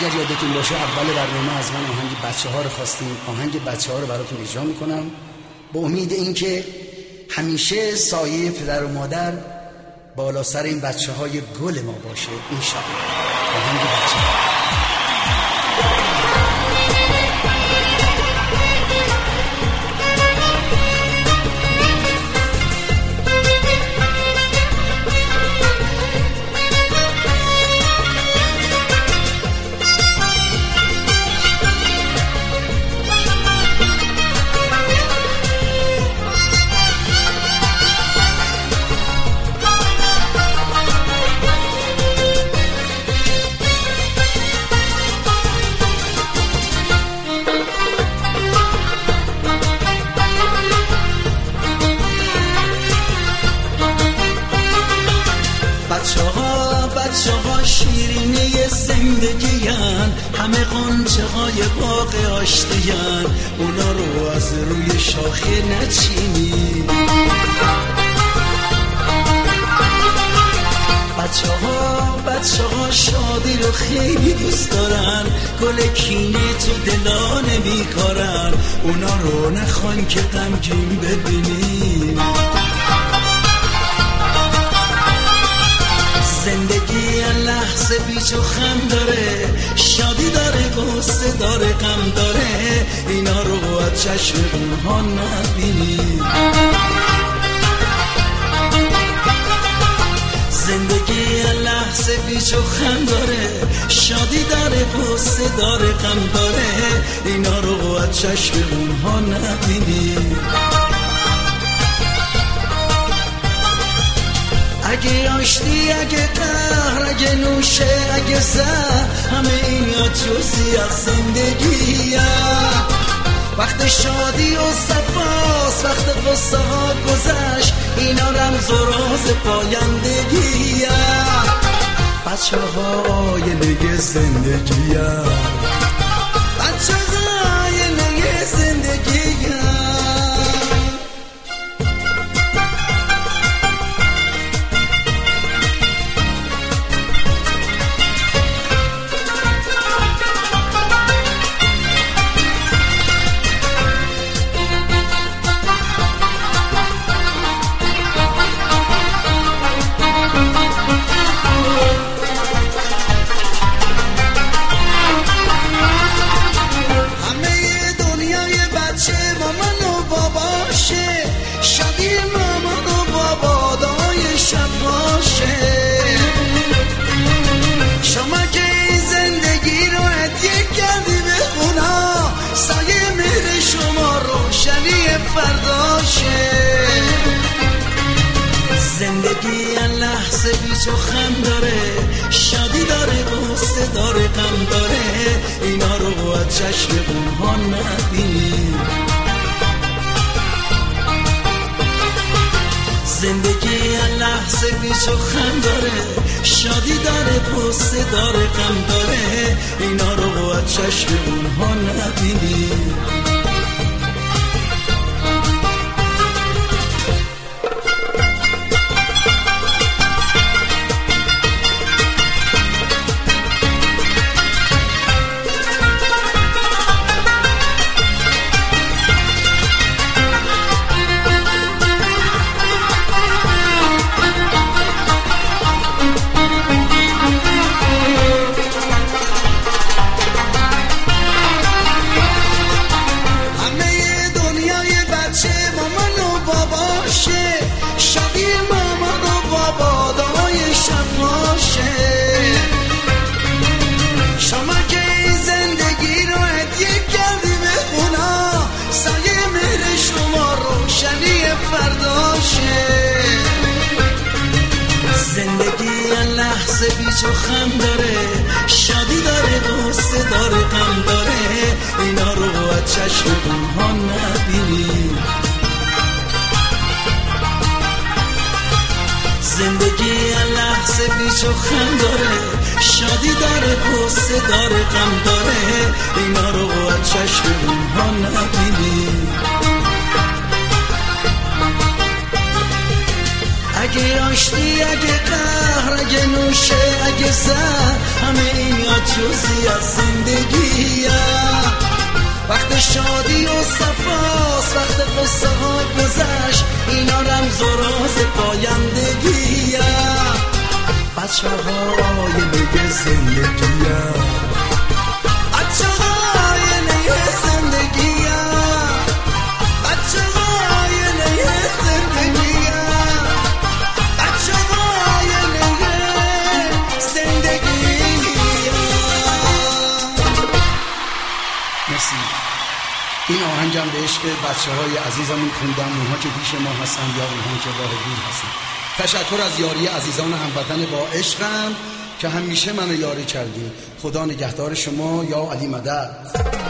اگر یادتون باشه اول برنامه از من آهنگ بچه ها رو خواستیم. آهنگ بچه ها رو براتون اجرا میکنم با امید اینکه همیشه سایه پدر و مادر بالا سر این بچه های گل ما باشه انشاءالله. آهنگ بچه ها. بچه ها شیرینه زندگی‌ان، همه غنچه های باغ آشتی‌ان، اونا رو از روی شاخه نچینی. بچه ها شادی رو خیلی دوست دارن، گل کینه تو دلا نمیکارن، اونا رو نخوان که غمگین ببینی. زندگی لحظه بیچ و خم داره، شادی داره، غصه داره، غم داره، اینا رو از چشم اونها نبینی. زندگی لحظه بیچ و خم داره، شادی داره، غصه داره، غم داره، اینا رو از چشم اونها نبینی. اگه آشتی، اگه قهر، اگه نوشه، اگه زهر، همه اینا جزئی از زندگیه. وقت شادی و صفاست، وقت قصه ها گذشت، اینا رمز و راز پایندگیه. بچه های نگه زندگیه، بچه های نگه زندگیه. زندگی لحظه بیچ و خم داره، شادی داره، غصه داره، غم داره، اینا رو از چشم اونها نبینی. زندگی لحظه بیچ و خم داره، شادی داره، غصه داره، غم داره، اینا رو از چشم اونها نبینی. لحظه بیچ و خم داره، شادی داره، غصه داره، غم داره، اینا رو از چشم اونها نبینی. زندگی لحظه بیچ و خم داره، شادی داره، غصه داره، غم داره، اینا رو از چشم اونها نبینی. اگه آشتی، اگه قهر، اگه نوشه اگه زن همه این یا جزی از زندگیه. وقت شادی و صفاست، وقت قصه ها گذشت، اینا رمز و راز پایندگیه. بچه های نگه زندگیه، بچه های نگه زندگیه، بچه های نگه زندگیه، بچه های نگه زندگیه. مرسی. این آهنگم به عشق بچه های عزیزمون خوندم، اونها که پیش ما هستن یا اونها که راه دور هستن. تشکر از یاری عزیزان هموطن با عشقم که همیشه منو یاری کردین. خدا نگهدار شما. یا علی مدد.